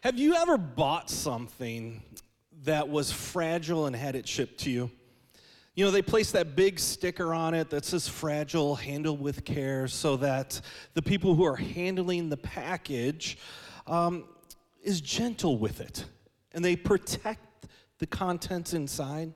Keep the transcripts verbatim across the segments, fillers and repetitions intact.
Have you ever bought something that was fragile and had it shipped to you? You know, they place that big sticker on it that says fragile, handled with care, so that the people who are handling the package um, is gentle with it, and they protect the contents inside.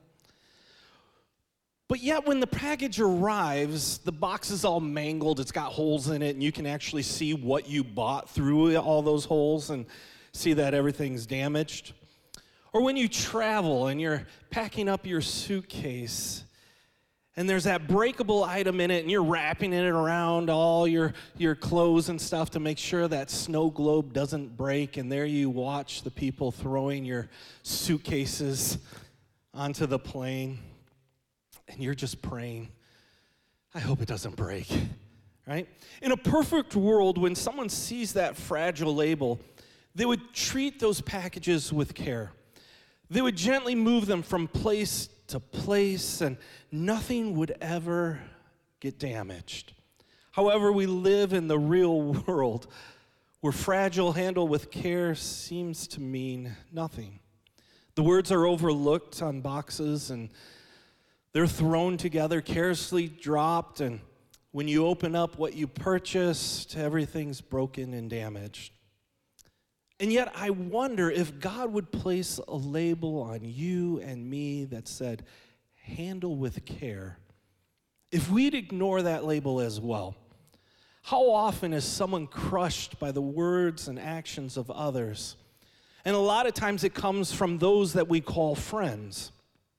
But yet when the package arrives, the box is all mangled, it's got holes in it, and you can actually see what you bought through all those holes and see that everything's damaged. Or when you travel and you're packing up your suitcase and there's that breakable item in it and you're wrapping it around all your, your clothes and stuff to make sure that snow globe doesn't break, and there you watch the people throwing your suitcases onto the plane and you're just praying, I hope it doesn't break, right? In a perfect world, when someone sees that fragile label, they would treat those packages with care. They would gently move them from place to place, and nothing would ever get damaged. However, we live in the real world where fragile handled with care seems to mean nothing. The words are overlooked on boxes, and they're thrown together, carelessly dropped, and when you open up what you purchased, everything's broken and damaged. And yet I wonder if God would place a label on you and me that said, handle with care. If we'd ignore that label as well, how often is someone crushed by the words and actions of others? And a lot of times it comes from those that we call friends.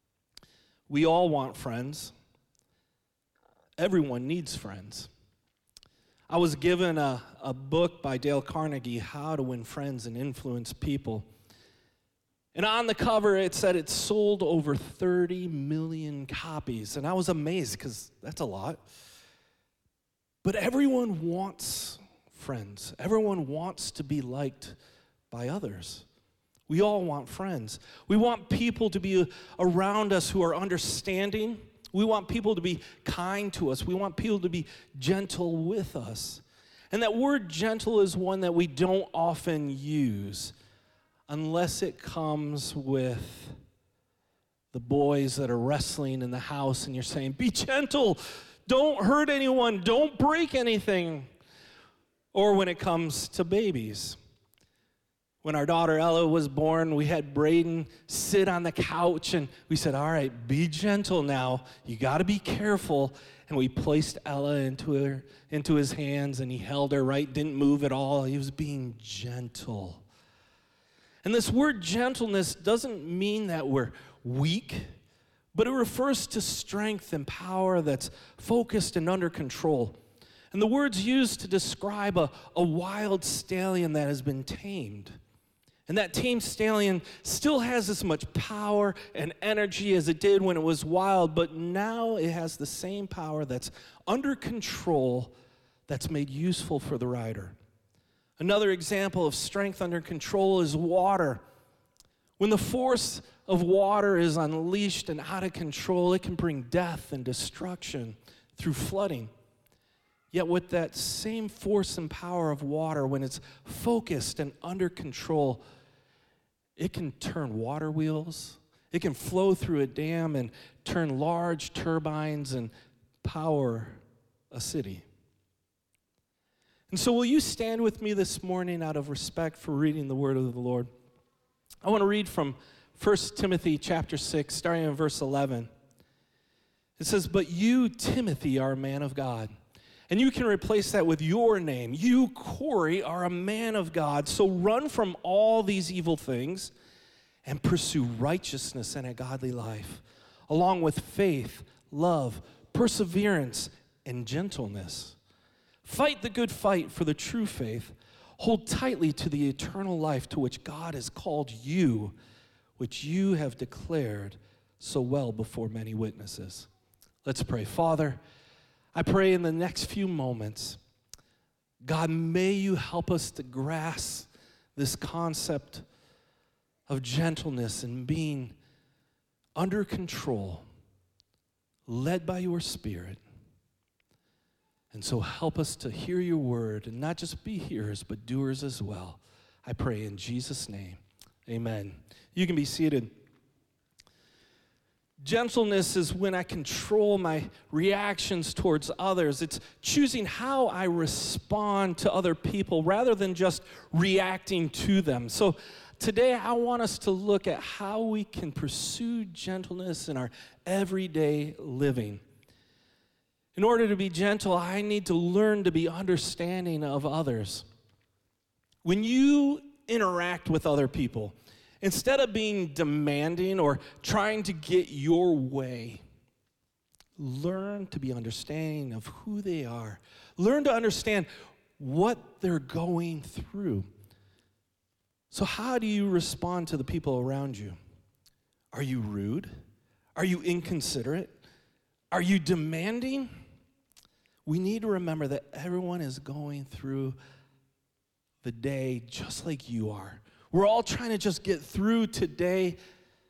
We all want friends. Everyone needs friends. I was given a, a book by Dale Carnegie, How to Win Friends and Influence People. And on the cover, it said it sold over thirty million copies. And I was amazed because that's a lot. But everyone wants friends. Everyone wants to be liked by others. We all want friends. We want people to be around us who are understanding. We want people to be kind to us. We want people to be gentle with us. And that word gentle is one that we don't often use unless it comes with the boys that are wrestling in the house and you're saying, be gentle, don't hurt anyone, don't break anything. Or when it comes to babies. When our daughter Ella was born, we had Braden sit on the couch and we said, all right, be gentle now. You got to be careful. And we placed Ella into her, into his hands, and he held her right, didn't move at all. He was being gentle. And this word gentleness doesn't mean that we're weak, but it refers to strength and power that's focused and under control. And the word's used to describe a, a wild stallion that has been tamed. And that tamed stallion still has as much power and energy as it did when it was wild, but now it has the same power that's under control that's made useful for the rider. Another example of strength under control is water. When the force of water is unleashed and out of control, it can bring death and destruction through flooding. Yet with that same force and power of water, when it's focused and under control, it can turn water wheels. It can flow through a dam and turn large turbines and power a city. And so will you stand with me this morning out of respect for reading the word of the Lord? I want to read from First Timothy chapter six, starting in verse eleven. It says, but you, Timothy, are a man of God. And you can replace that with your name. You, Corey, are a man of God. So run from all these evil things and pursue righteousness and a godly life, along with faith, love, perseverance, and gentleness. Fight the good fight for the true faith. Hold tightly to the eternal life to which God has called you, which you have declared so well before many witnesses. Let's pray. Father, I pray in the next few moments, God, may you help us to grasp this concept of gentleness and being under control, led by your Spirit. And so help us to hear your word and not just be hearers, but doers as well. I pray in Jesus' name. Amen. You can be seated. Gentleness is when I control my reactions towards others. It's choosing how I respond to other people rather than just reacting to them. So today I want us to look at how we can pursue gentleness in our everyday living. In order to be gentle, I need to learn to be understanding of others. When you interact with other people, instead of being demanding or trying to get your way, learn to be understanding of who they are. Learn to understand what they're going through. So how do you respond to the people around you? Are you rude? Are you inconsiderate? Are you demanding? We need to remember that everyone is going through the day just like you are. We're all trying to just get through today.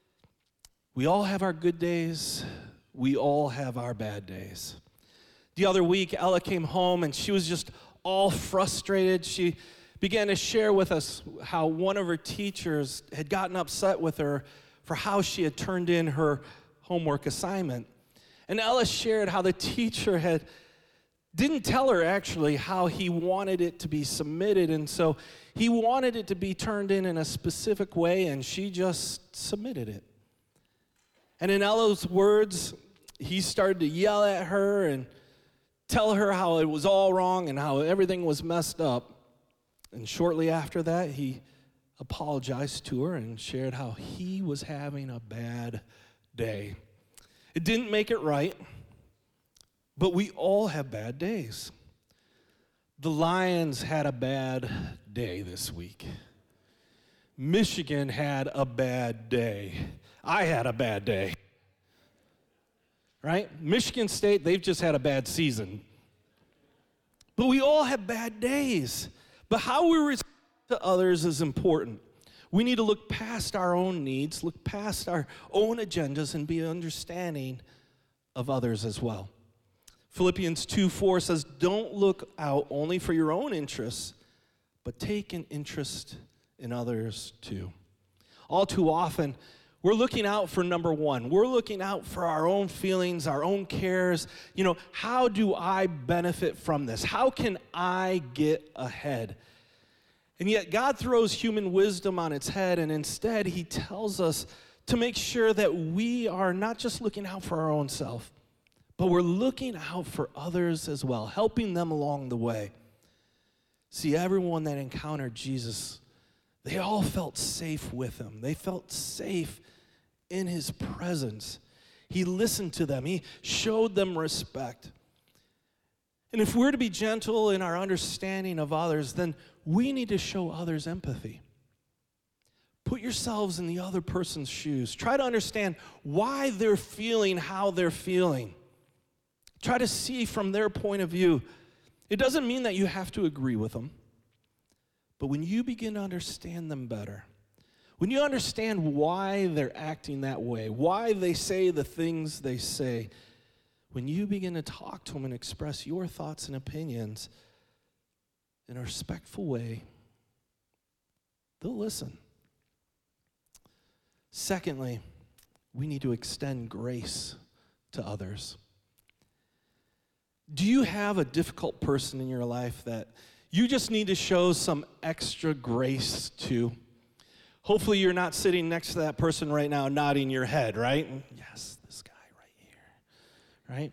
We all have our good days. We all have our bad days. The other week, Ella came home and she was just all frustrated. She began to share with us how one of her teachers had gotten upset with her for how she had turned in her homework assignment. And Ella shared how the teacher had didn't tell her actually how he wanted it to be submitted, and so he wanted it to be turned in in a specific way, and she just submitted it. And in Ella's words, he started to yell at her and tell her how it was all wrong and how everything was messed up. And shortly after that, he apologized to her and shared how he was having a bad day. It didn't make it right. But we all have bad days. The Lions had a bad day this week. Michigan had a bad day. I had a bad day. Right? Michigan State, they've just had a bad season. But we all have bad days. But how we respond to others is important. We need to look past our own needs, look past our own agendas, and be understanding of others as well. Philippians two four says, don't look out only for your own interests, but take an interest in others too. All too often, we're looking out for number one. We're looking out for our own feelings, our own cares. You know, how do I benefit from this? How can I get ahead? And yet God throws human wisdom on its head, and instead he tells us to make sure that we are not just looking out for our own self, but we're looking out for others as well, helping them along the way. See, everyone that encountered Jesus, they all felt safe with him. They felt safe in his presence. He listened to them. He showed them respect. And if we're to be gentle in our understanding of others, then we need to show others empathy. Put yourselves in the other person's shoes. Try to understand why they're feeling how they're feeling. Try to see from their point of view. It doesn't mean that you have to agree with them. But when you begin to understand them better, when you understand why they're acting that way, why they say the things they say, when you begin to talk to them and express your thoughts and opinions in a respectful way, they'll listen. Secondly, we need to extend grace to others. Do you have a difficult person in your life that you just need to show some extra grace to? Hopefully you're not sitting next to that person right now nodding your head, right? Yes, this guy right here, right?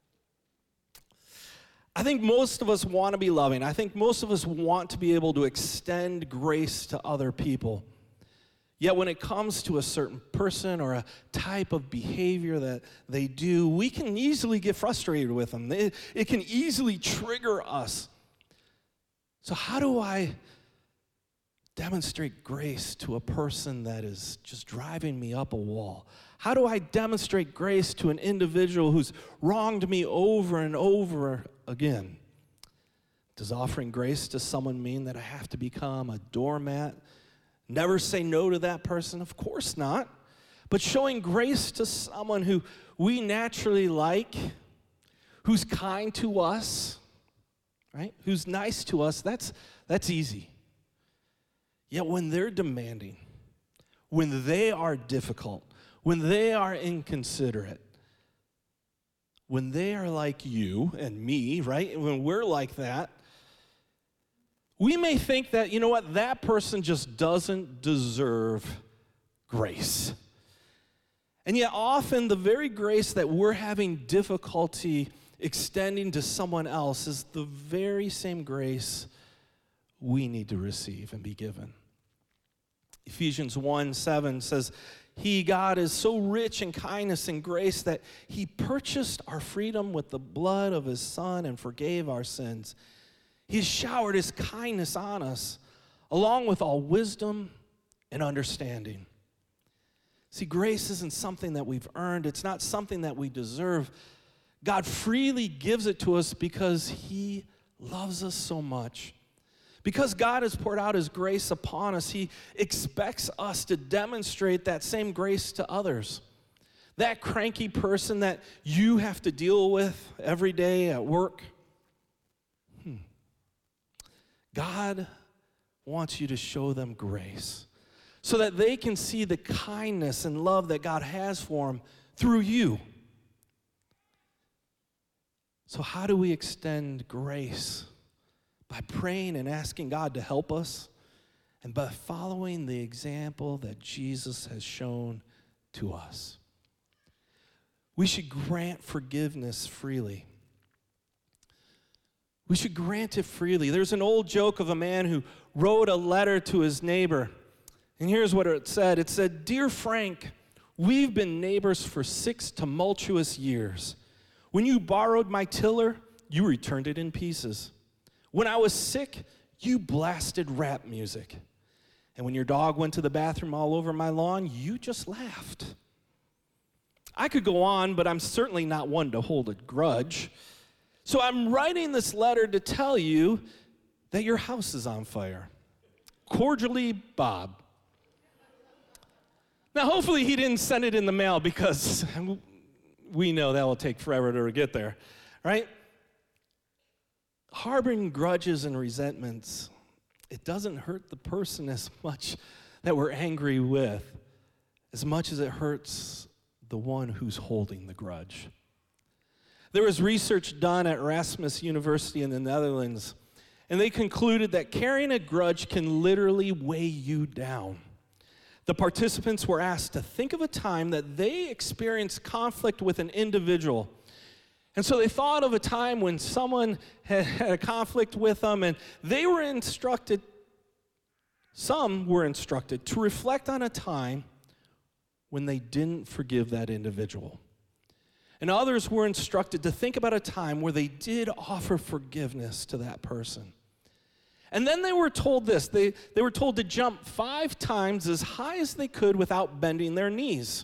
I think most of us want to be loving. I think most of us want to be able to extend grace to other people. Yet when it comes to a certain person or a type of behavior that they do, we can easily get frustrated with them. It, it can easily trigger us. So how do I demonstrate grace to a person that is just driving me up a wall? How do I demonstrate grace to an individual who's wronged me over and over again? Does offering grace to someone mean that I have to become a doormat? Never say no to that person? Of course not. But showing grace to someone who we naturally like, who's kind to us, right? Who's nice to us, that's, that's easy. Yet when they're demanding, when they are difficult, when they are inconsiderate, when they are like you and me, right? When we're like that, we may think that, you know what, that person just doesn't deserve grace. And yet often the very grace that we're having difficulty extending to someone else is the very same grace we need to receive and be given. Ephesians one seven says, He, God, is so rich in kindness and grace that He purchased our freedom with the blood of His Son and forgave our sins. He showered His kindness on us, along with all wisdom and understanding. See, grace isn't something that we've earned. It's not something that we deserve. God freely gives it to us because He loves us so much. Because God has poured out His grace upon us, He expects us to demonstrate that same grace to others. That cranky person that you have to deal with every day at work. Hmm. God wants you to show them grace so that they can see the kindness and love that God has for them through you. So how do we extend grace? By praying and asking God to help us, and by following the example that Jesus has shown to us. We should grant forgiveness freely. We should grant it freely. There's an old joke of a man who wrote a letter to his neighbor, and here's what it said. It said, "Dear Frank, we've been neighbors for six tumultuous years. When you borrowed my tiller, you returned it in pieces. When I was sick, you blasted rap music. And when your dog went to the bathroom all over my lawn, you just laughed. I could go on, but I'm certainly not one to hold a grudge. So I'm writing this letter to tell you that your house is on fire. Cordially, Bob." Now, hopefully he didn't send it in the mail because we know that will take forever to get there, right? Harboring grudges and resentments, it doesn't hurt the person as much that we're angry with, as much as it hurts the one who's holding the grudge. There was research done at Erasmus University in the Netherlands, and they concluded that carrying a grudge can literally weigh you down. The participants were asked to think of a time that they experienced conflict with an individual. And so they thought of a time when someone had, had a conflict with them, and they were instructed, some were instructed, to reflect on a time when they didn't forgive that individual. And others were instructed to think about a time where they did offer forgiveness to that person. And then they were told this, they, they were told to jump five times as high as they could without bending their knees.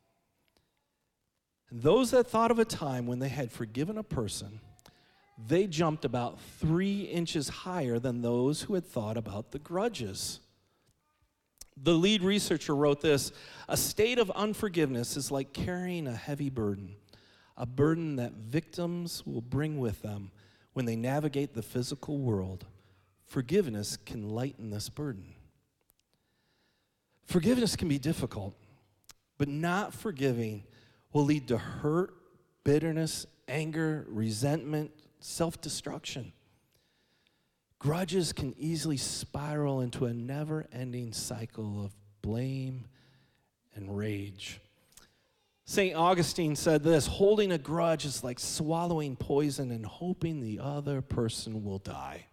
And those that thought of a time when they had forgiven a person, they jumped about three inches higher than those who had thought about the grudges. The lead researcher wrote this: "A state of unforgiveness is like carrying a heavy burden, a burden that victims will bring with them when they navigate the physical world. Forgiveness can lighten this burden." Forgiveness can be difficult, but not forgiving will lead to hurt, bitterness, anger, resentment, self-destruction. Grudges can easily spiral into a never-ending cycle of blame and rage. Saint Augustine said this: "Holding a grudge is like swallowing poison and hoping the other person will die."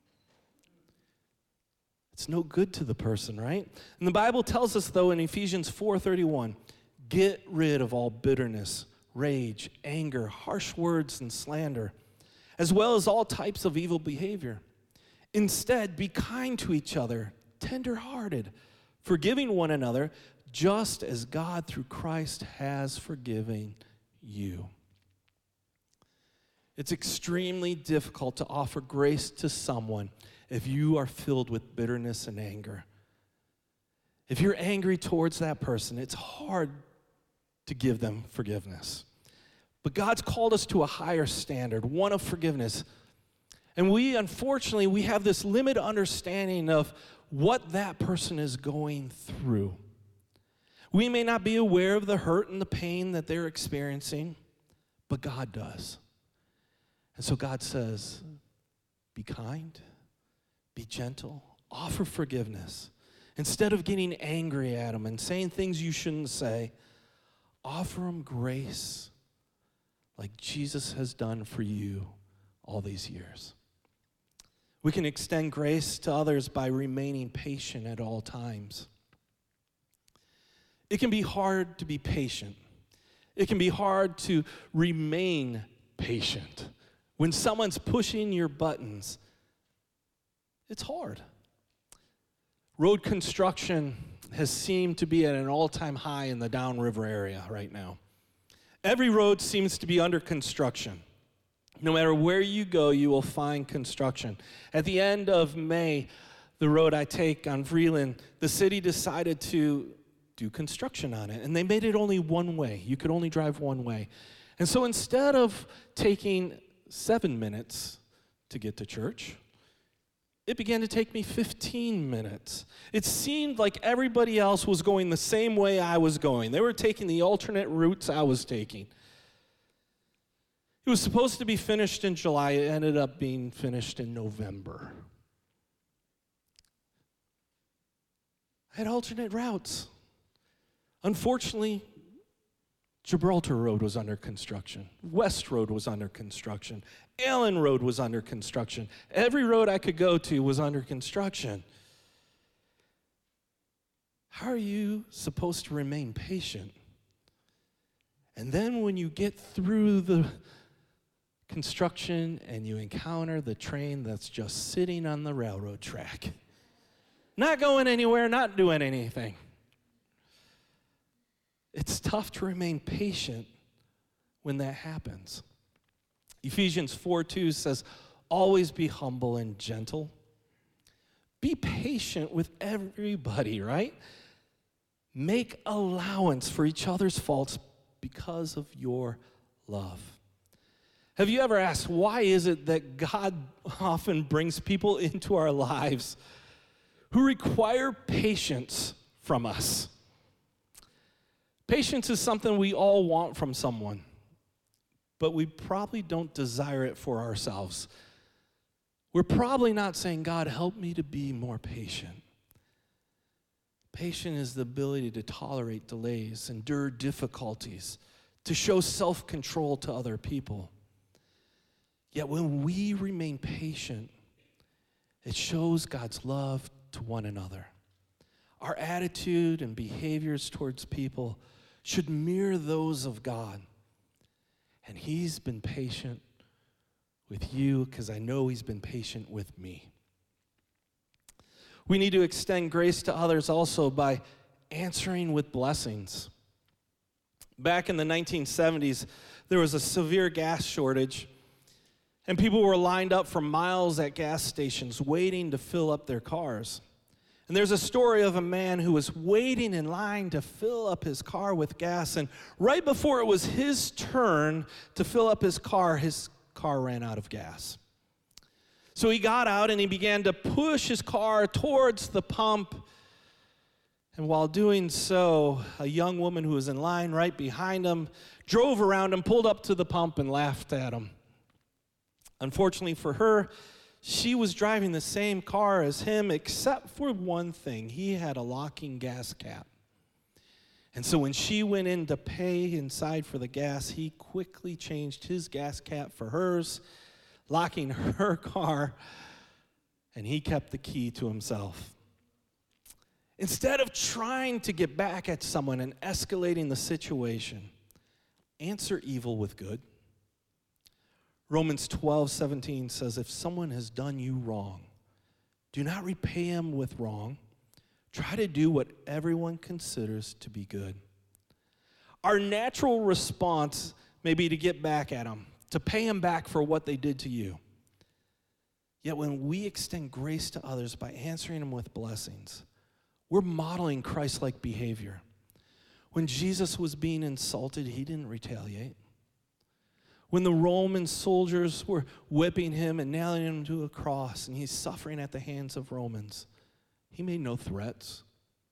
It's no good to the person, right? And the Bible tells us, though, in Ephesians four thirty-one, get rid of all bitterness, rage, anger, harsh words, and slander, as well as all types of evil behavior. Instead, be kind to each other, tender-hearted, forgiving one another, just as God through Christ has forgiven you. It's extremely difficult to offer grace to someone if you are filled with bitterness and anger. If you're angry towards that person, it's hard to give them forgiveness. But God's called us to a higher standard, one of forgiveness. And we, unfortunately, we have this limited understanding of what that person is going through. We may not be aware of the hurt and the pain that they're experiencing, but God does. And so God says, be kind, be gentle, offer forgiveness. Instead of getting angry at them and saying things you shouldn't say, offer them grace like Jesus has done for you all these years. We can extend grace to others by remaining patient at all times. It can be hard to be patient. It can be hard to remain patient. When someone's pushing your buttons, it's hard. Road construction has seemed to be at an all-time high in the downriver area right now. Every road seems to be under construction. No matter where you go, you will find construction. At the end of May, the road I take on Vreeland, the city decided to do construction on it, and they made it only one way. You could only drive one way. And so instead of taking seven minutes to get to church, it began to take me fifteen minutes. It seemed like everybody else was going the same way I was going. They were taking the alternate routes I was taking. It was supposed to be finished in July. It ended up being finished in November. I had alternate routes. Unfortunately, Gibraltar Road was under construction. West Road was under construction. Allen Road was under construction. Every road I could go to was under construction. How are you supposed to remain patient? And then when you get through the construction and you encounter the train that's just sitting on the railroad track, not going anywhere, not doing anything, it's tough to remain patient when that happens. Ephesians four two says, always be humble and gentle. Be patient with everybody, right? Make allowance for each other's faults because of your love. Have you ever asked, why is it that God often brings people into our lives who require patience from us? Patience is something we all want from someone, but we probably don't desire it for ourselves. We're probably not saying, God, help me to be more patient. Patience is the ability to tolerate delays, endure difficulties, to show self-control to other people. Yet when we remain patient, it shows God's love to one another. Our attitude and behaviors towards people should mirror those of God. And he's been patient with you because I know he's been patient with me. We need to extend grace to others also by answering with blessings. Back in the nineteen seventies, there was a severe gas shortage, and people were lined up for miles at gas stations waiting to fill up their cars. And there's a story of a man who was waiting in line to fill up his car with gas, and right before it was his turn to fill up his car, his car ran out of gas. So he got out and he began to push his car towards the pump. And while doing so, a young woman who was in line right behind him drove around him, pulled up to the pump, and laughed at him. Unfortunately for her, she was driving the same car as him, except for one thing. He had a locking gas cap. And so when she went in to pay inside for the gas, he quickly changed his gas cap for hers, locking her car, and he kept the key to himself. Instead of trying to get back at someone and escalating the situation, answer evil with good. Romans twelve seventeen says, if someone has done you wrong, do not repay him with wrong. Try to do what everyone considers to be good. Our natural response may be to get back at them, to pay them back for what they did to you. Yet when we extend grace to others by answering them with blessings, we're modeling Christ-like behavior. When Jesus was being insulted, he didn't retaliate. When the Roman soldiers were whipping him and nailing him to a cross, and he's suffering at the hands of Romans, he made no threats.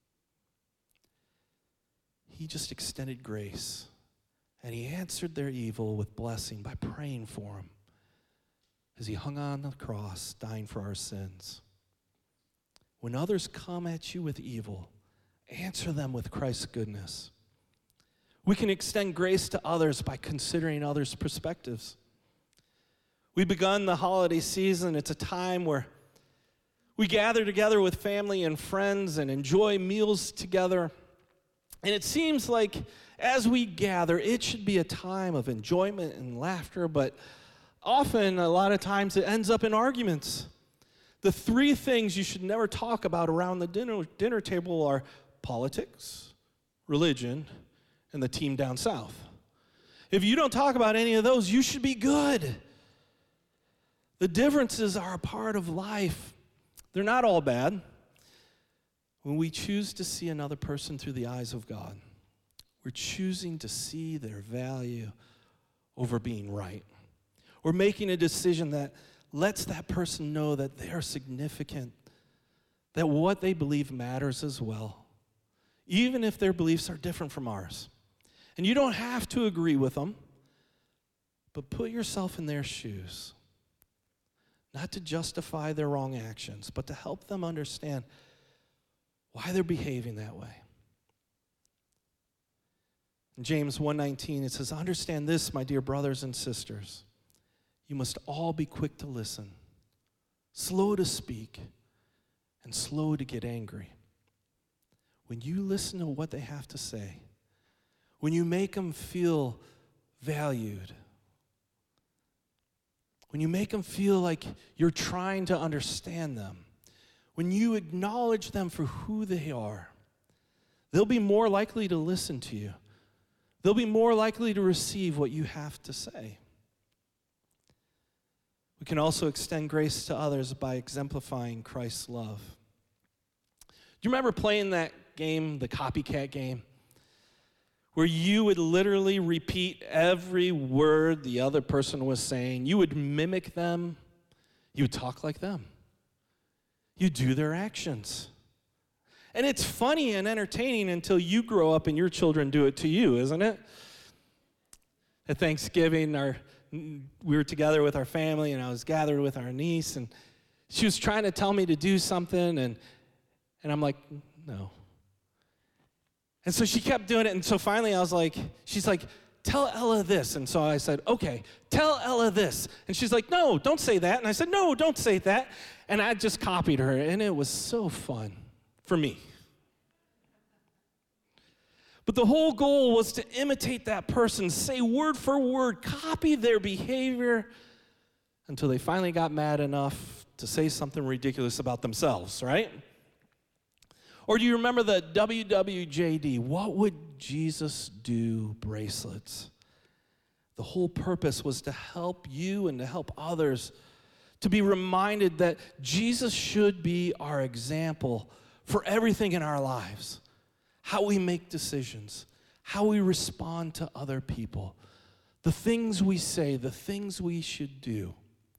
He just extended grace, and he answered their evil with blessing by praying for them as he hung on the cross, dying for our sins. When others come at you with evil, answer them with Christ's goodness. We can extend grace to others by considering others' perspectives. We've begun the holiday season. It's a time where we gather together with family and friends and enjoy meals together. And it seems like as we gather, it should be a time of enjoyment and laughter, but often, a lot of times, it ends up in arguments. The three things you should never talk about around the dinner, dinner table are politics, religion, and the team down south. If you don't talk about any of those, you should be good. The differences are a part of life. They're not all bad. When we choose to see another person through the eyes of God, we're choosing to see their value over being right. We're making a decision that lets that person know that they are significant, that what they believe matters as well, even if their beliefs are different from ours. And you don't have to agree with them, but put yourself in their shoes, not to justify their wrong actions, but to help them understand why they're behaving that way. In James one nineteen, it says, "Understand this, my dear brothers and sisters. You must all be quick to listen, slow to speak, and slow to get angry. When you listen to what they have to say, when you make them feel valued, when you make them feel like you're trying to understand them, when you acknowledge them for who they are, they'll be more likely to listen to you. They'll be more likely to receive what you have to say." We can also extend grace to others by exemplifying Christ's love. Do you remember playing that game, the copycat game, where you would literally repeat every word the other person was saying? You would mimic them. You would talk like them. You do their actions. And it's funny and entertaining until you grow up and your children do it to you, isn't it? At Thanksgiving, our we were together with our family, and I was gathered with our niece, and she was trying to tell me to do something, and and I'm like, no. And so she kept doing it, and so finally I was like, she's like, "Tell Ella this." And so I said, "Okay, tell Ella this." And she's like, "No, don't say that." And I said, "No, don't say that." And I just copied her, and it was so fun for me. But the whole goal was to imitate that person, say word for word, copy their behavior until they finally got mad enough to say something ridiculous about themselves, right? Or do you remember the W W J D, What Would Jesus Do bracelets? The whole purpose was to help you and to help others to be reminded that Jesus should be our example for everything in our lives. How we make decisions, how we respond to other people, the things we say, the things we should do.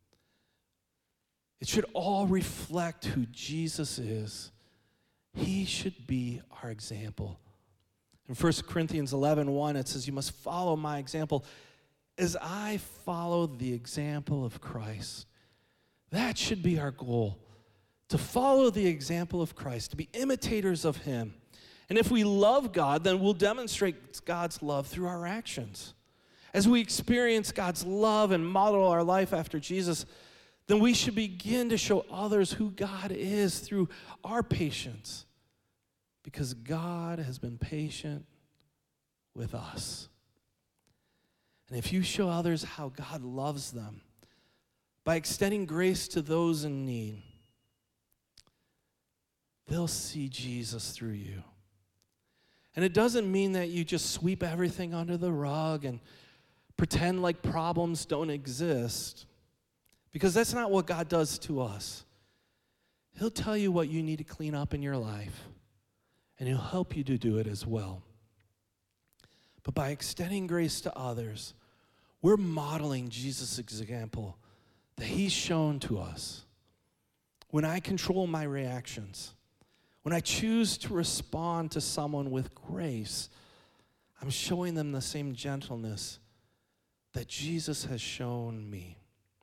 It should all reflect who Jesus is. He should be our example. In First Corinthians eleven one, it says, "You must follow my example as I follow the example of Christ." That should be our goal, to follow the example of Christ, to be imitators of him. And if we love God, then we'll demonstrate God's love through our actions. As we experience God's love and model our life after Jesus, then we should begin to show others who God is through our patience, because God has been patient with us. And if you show others how God loves them by extending grace to those in need, they'll see Jesus through you. And it doesn't mean that you just sweep everything under the rug and pretend like problems don't exist, because that's not what God does to us. He'll tell you what you need to clean up in your life, and he'll help you to do it as well. But by extending grace to others, we're modeling Jesus' example that he's shown to us. When I control my reactions, when I choose to respond to someone with grace, I'm showing them the same gentleness that Jesus has shown me.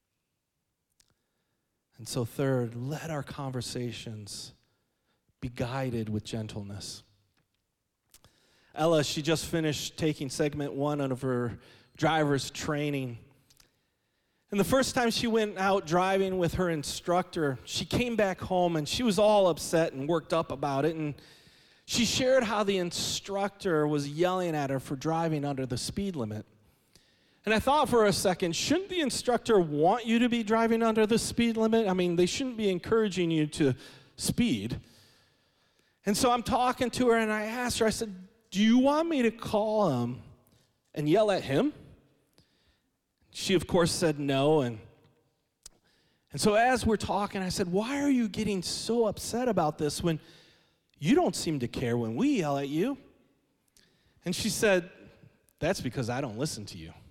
And so third, let our conversations be guided with gentleness. Ella, she just finished taking segment one of her driver's training. And the first time she went out driving with her instructor, she came back home and she was all upset and worked up about it. And she shared how the instructor was yelling at her for driving under the speed limit. And I thought for a second, shouldn't the instructor want you to be driving under the speed limit? I mean, they shouldn't be encouraging you to speed. And so I'm talking to her and I asked her, I said, do you want me to call him and yell at him? She, of course, said no. And, and so as we're talking, I said, why are you getting so upset about this when you don't seem to care when we yell at you? And she said, that's because I don't listen to you.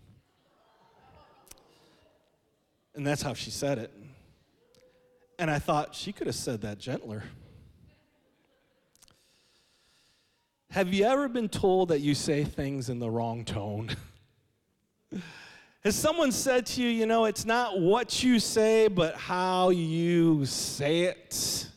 And that's how she said it. And I thought, she could have said that gentler. Have you ever been told that you say things in the wrong tone? Has someone said to you, you know, it's not what you say, but how you say it?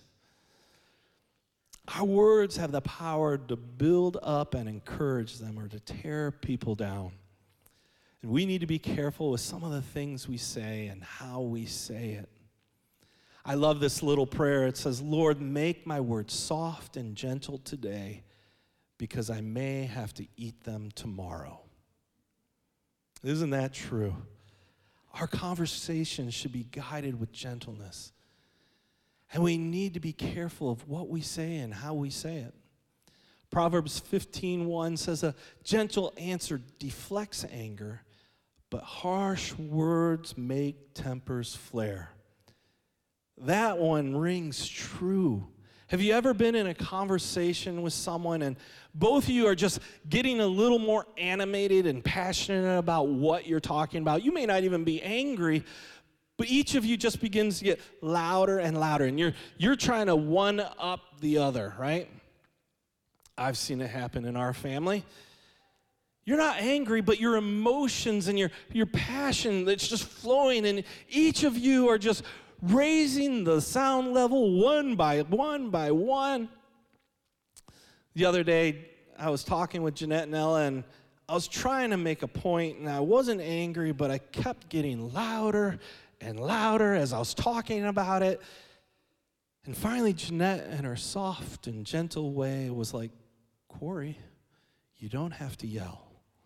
Our words have the power to build up and encourage them or to tear people down. And we need to be careful with some of the things we say and how we say it. I love this little prayer. It says, Lord, make my words soft and gentle today, because I may have to eat them tomorrow. Isn't that true? Our conversations should be guided with gentleness. And we need to be careful of what we say and how we say it. Proverbs fifteen one says, a gentle answer deflects anger, but harsh words make tempers flare. That one rings true. Have you ever been in a conversation with someone and both of you are just getting a little more animated and passionate about what you're talking about? You may not even be angry, but each of you just begins to get louder and louder, and you're you're trying to one-up the other, right? I've seen it happen in our family. You're not angry, but your emotions and your, your passion that's just flowing, and each of you are just raising the sound level one by one by one. The other day, I was talking with Jeanette and Ella, and I was trying to make a point, and I wasn't angry, but I kept getting louder and louder as I was talking about it. And finally, Jeanette, in her soft and gentle way, was like, Corey, you don't have to yell.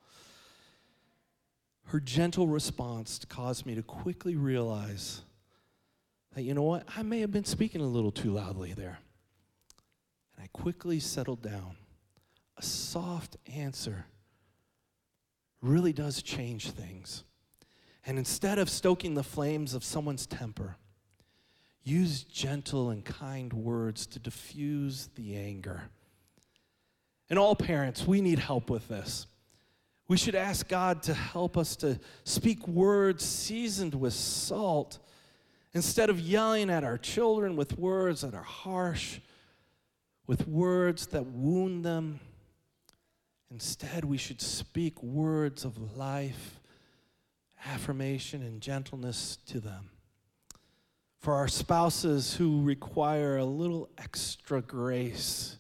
Her gentle response caused me to quickly realize that, you know what, I may have been speaking a little too loudly there. And I quickly settled down. A soft answer really does change things. And instead of stoking the flames of someone's temper, use gentle and kind words to diffuse the anger. And all parents, we need help with this. We should ask God to help us to speak words seasoned with salt instead of yelling at our children with words that are harsh, with words that wound them. Instead, we should speak words of life, affirmation, and gentleness to them. For our spouses who require a little extra grace,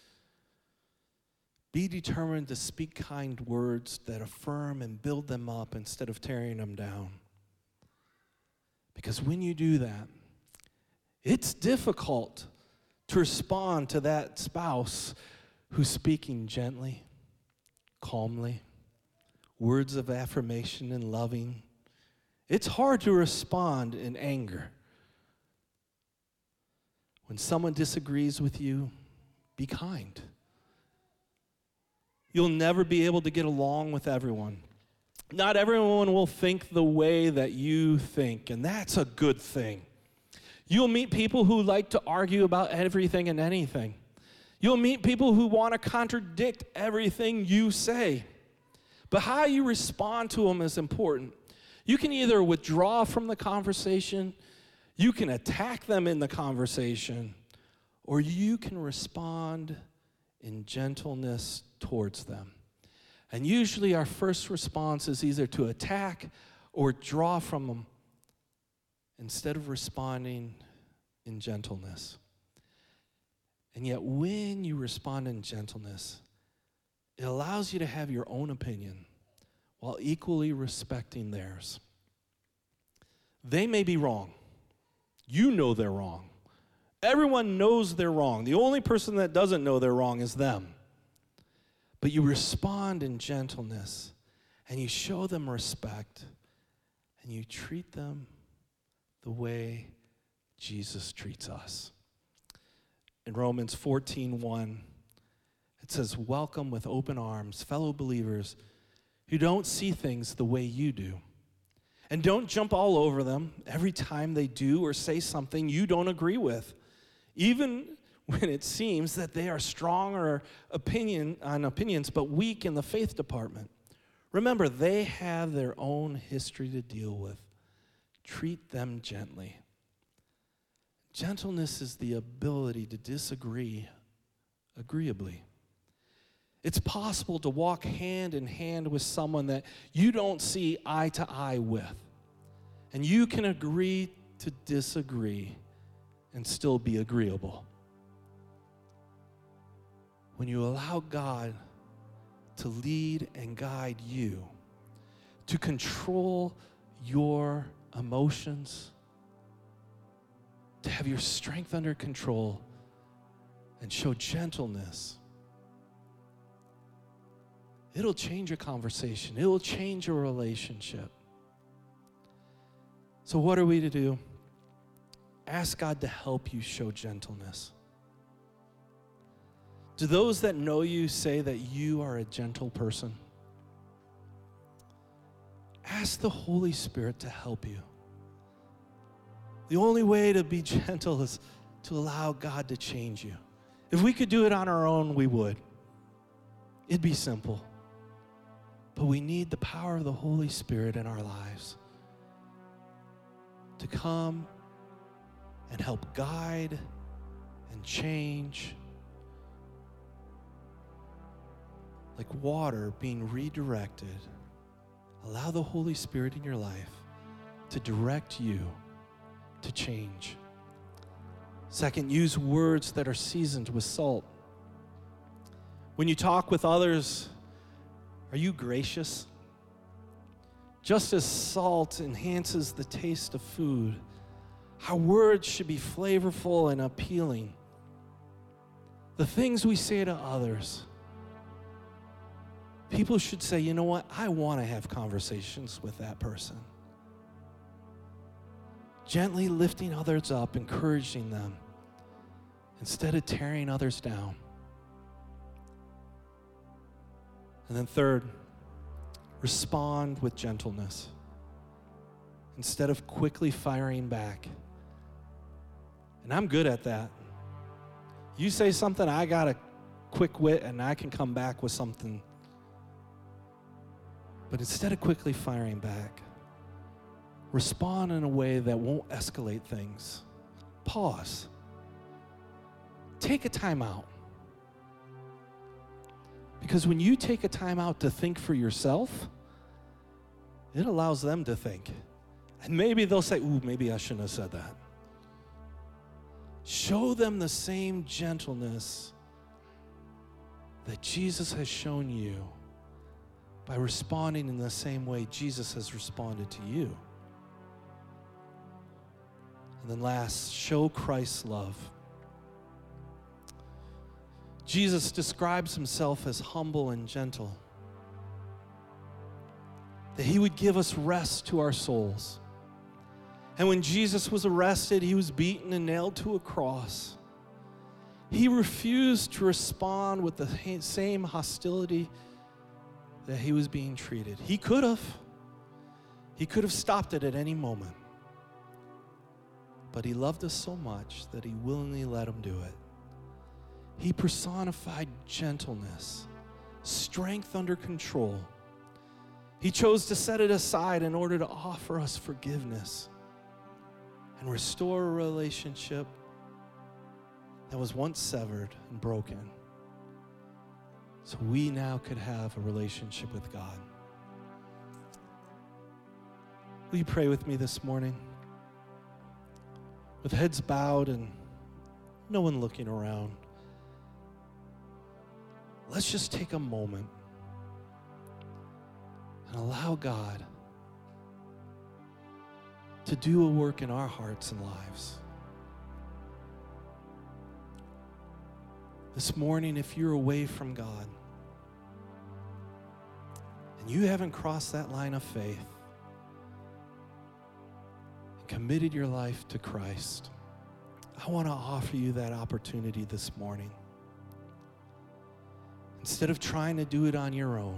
be determined to speak kind words that affirm and build them up instead of tearing them down. Because when you do that, it's difficult to respond to that spouse who's speaking gently, calmly, words of affirmation and loving. It's hard to respond in anger. When someone disagrees with you, be kind. You'll never be able to get along with everyone. Not everyone will think the way that you think, and that's a good thing. You'll meet people who like to argue about everything and anything. You'll meet people who want to contradict everything you say. But how you respond to them is important. You can either withdraw from the conversation, you can attack them in the conversation, or you can respond in gentleness towards them. And usually our first response is either to attack or draw from them instead of responding in gentleness. And yet when you respond in gentleness, it allows you to have your own opinion while equally respecting theirs. They may be wrong. You know they're wrong. Everyone knows they're wrong. The only person that doesn't know they're wrong is them. But you respond in gentleness, and you show them respect, and you treat them the way Jesus treats us. In Romans fourteen one, it says, "Welcome with open arms, fellow believers who don't see things the way you do. And don't jump all over them every time they do or say something you don't agree with, even when it seems that they are strong or opinion on opinions but weak in the faith department. Remember, they have their own history to deal with. Treat them gently." Gentleness is the ability to disagree agreeably. It's possible to walk hand in hand with someone that you don't see eye to eye with. And you can agree to disagree and still be agreeable. When you allow God to lead and guide you, to control your emotions, to have your strength under control, and show gentleness, it'll change a conversation. It'll change a relationship. So what are we to do? Ask God to help you show gentleness. Do those that know you say that you are a gentle person? Ask the Holy Spirit to help you. The only way to be gentle is to allow God to change you. If we could do it on our own, we would. It'd be simple. But we need the power of the Holy Spirit in our lives to come and help guide and change, like water being redirected. Allow the Holy Spirit in your life to direct you to change. Second, use words that are seasoned with salt. When you talk with others, are you gracious? Just as salt enhances the taste of food, our words should be flavorful and appealing. The things we say to others, people should say, you know what, I want to have conversations with that person. Gently lifting others up, encouraging them, instead of tearing others down. And then third, respond with gentleness instead of quickly firing back. And I'm good at that. You say something, I got a quick wit, and I can come back with something. But instead of quickly firing back, respond in a way that won't escalate things. Pause. Take a time out. Because when you take a time out to think for yourself, it allows them to think. And maybe they'll say, ooh, maybe I shouldn't have said that. Show them the same gentleness that Jesus has shown you by responding in the same way Jesus has responded to you. And then last, show Christ's love. Jesus describes himself as humble and gentle, that he would give us rest to our souls. And when Jesus was arrested, he was beaten and nailed to a cross. He refused to respond with the same hostility that he was being treated. He could have. He could have stopped it at any moment. But he loved us so much that he willingly let him do it. He personified gentleness, strength under control, He chose to set it aside in order to offer us forgiveness and restore a relationship that was once severed and broken, so we now could have a relationship with God. Will you pray with me this morning? With heads bowed and no one looking around, let's just take a moment and allow God to do a work in our hearts and lives. This morning, if you're away from God and you haven't crossed that line of faith and committed your life to Christ, I want to offer you that opportunity this morning. Instead of trying to do it on your own,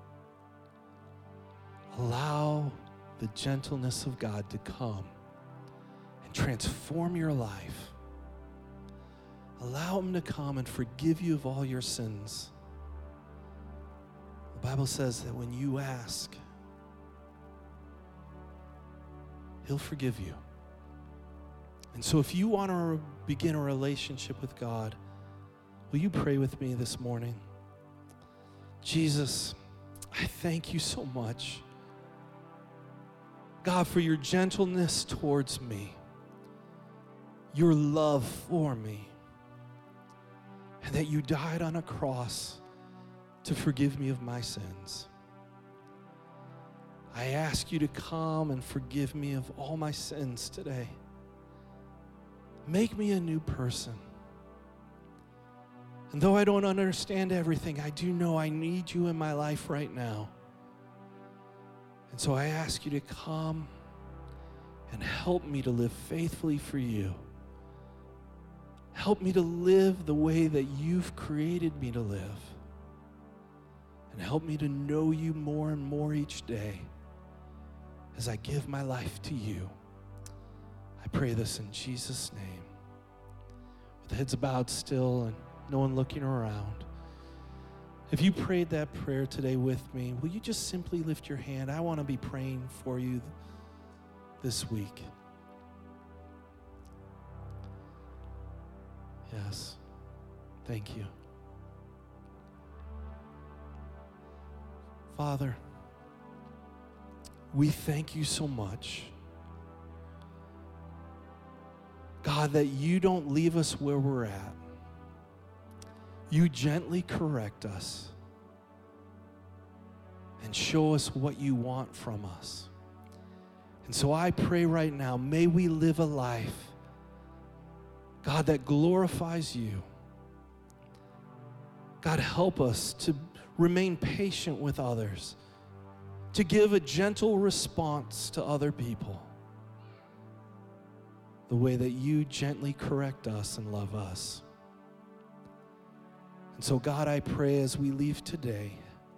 allow the gentleness of God to come and transform your life. Allow Him to come and forgive you of all your sins. The Bible says that when you ask, He'll forgive you. And so if you want to begin a relationship with God, will you pray with me this morning? Jesus, I thank you so much, God, for your gentleness towards me, your love for me, and that you died on a cross to forgive me of my sins. I ask you to come and forgive me of all my sins today. Make me a new person. And though I don't understand everything, I do know I need you in my life right now. And so I ask you to come and help me to live faithfully for you. Help me to live the way that you've created me to live. And help me to know you more and more each day as I give my life to you. I pray this in Jesus' name. With heads bowed still and no one looking around. If you prayed that prayer today with me, will you just simply lift your hand? I want to be praying for you this week. Yes. Thank you. Father, we thank you so much, God, that you don't leave us where we're at. You gently correct us and show us what you want from us. And so I pray right now, may we live a life, God, that glorifies you. God, help us to remain patient with others, to give a gentle response to other people, the way that you gently correct us and love us. And so, God, I pray as we leave today,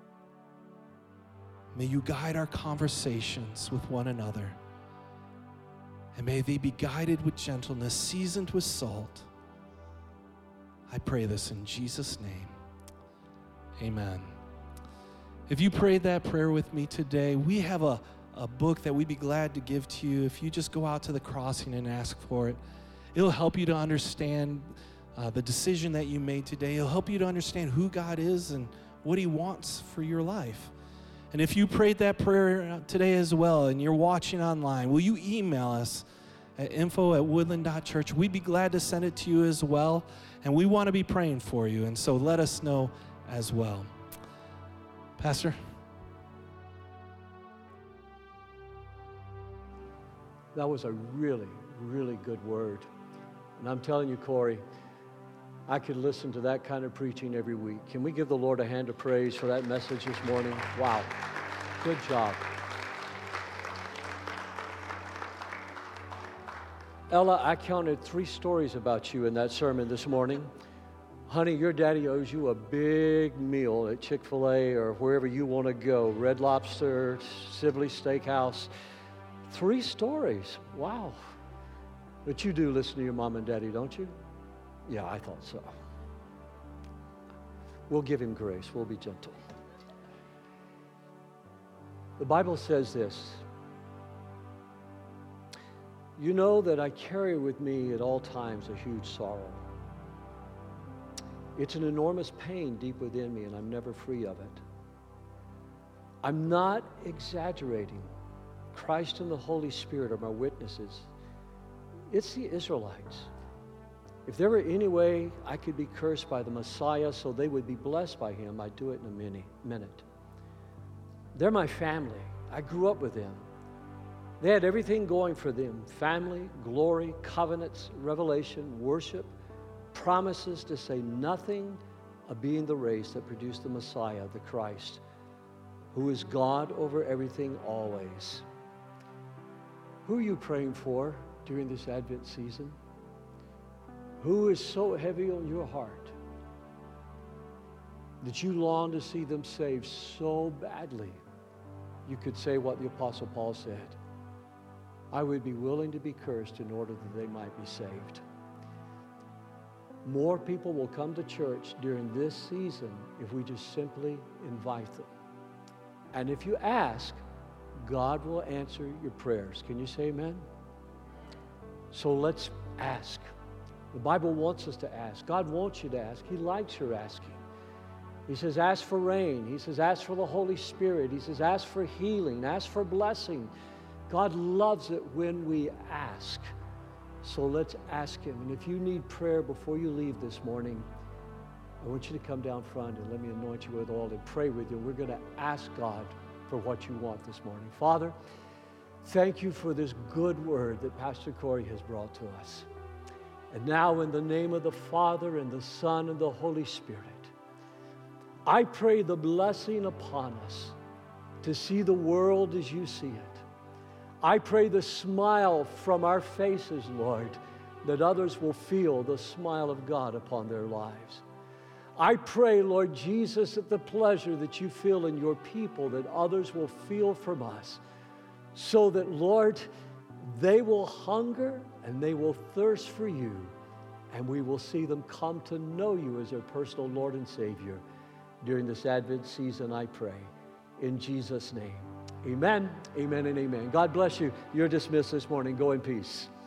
may you guide our conversations with one another, and may they be guided with gentleness, seasoned with salt. I pray this in Jesus' name. Amen. If you prayed that prayer with me today, we have a, a book that we'd be glad to give to you. If you just go out to the crossing and ask for it, it'll help you to understand uh, the decision that you made today. It'll help you to understand who God is and what He wants for your life. And if you prayed that prayer today as well and you're watching online, will you email us at info at woodland dot church? We'd be glad to send it to you as well. And we want to be praying for you. And so let us know as well. Pastor? That was a really, really good word. And I'm telling you, Corey, I could listen to that kind of preaching every week. Can we give the Lord a hand of praise for that message this morning? Wow. Good job. Ella, I counted three stories about you in that sermon this morning. Honey, your daddy owes you a big meal at Chick-fil-A or wherever you want to go. Red Lobster, Sibley Steakhouse. Three stories. Wow. But you do listen to your mom and daddy, don't you? Yeah, I thought so. We'll give him grace. We'll be gentle. The Bible says this, you know that I carry with me at all times a huge sorrow. It's an enormous pain deep within me, and I'm never free of it. I'm not exaggerating. Christ and the Holy Spirit are my witnesses. It's the Israelites. If there were any way I could be cursed by the Messiah so they would be blessed by him, I'd do it in a mini, minute. They're my family. I grew up with them. They had everything going for them: family, glory, covenants, revelation, worship, promises, to say nothing of being the race that produced the Messiah, the Christ, who is God over everything always. Who are you praying for during this Advent season? Who is so heavy on your heart that you long to see them saved so badly? You could say what the Apostle Paul said, I would be willing to be cursed in order that they might be saved. More people will come to church during this season if we just simply invite them. And if you ask, God will answer your prayers. Can you say amen? So let's ask. The Bible wants us to ask. God wants you to ask. He likes your asking. He says, ask for rain. He says, ask for the Holy Spirit. He says, ask for healing. Ask for blessing. God loves it when we ask. So let's ask him. And if you need prayer before you leave this morning, I want you to come down front and let me anoint you with oil and pray with you. We're going to ask God for what you want this morning. Father, thank you for this good word that Pastor Corey has brought to us. And now in the name of the Father and the Son and the Holy Spirit, I pray the blessing upon us to see the world as you see it. I pray the smile from our faces, Lord, that others will feel the smile of God upon their lives. I pray, Lord Jesus, that the pleasure that you feel in your people, that others will feel from us, so that, Lord, they will hunger and they will thirst for you, and we will see them come to know you as their personal Lord and Savior. During this Advent season, I pray. In Jesus' name, amen, amen, and amen. God bless you. You're dismissed this morning. Go in peace.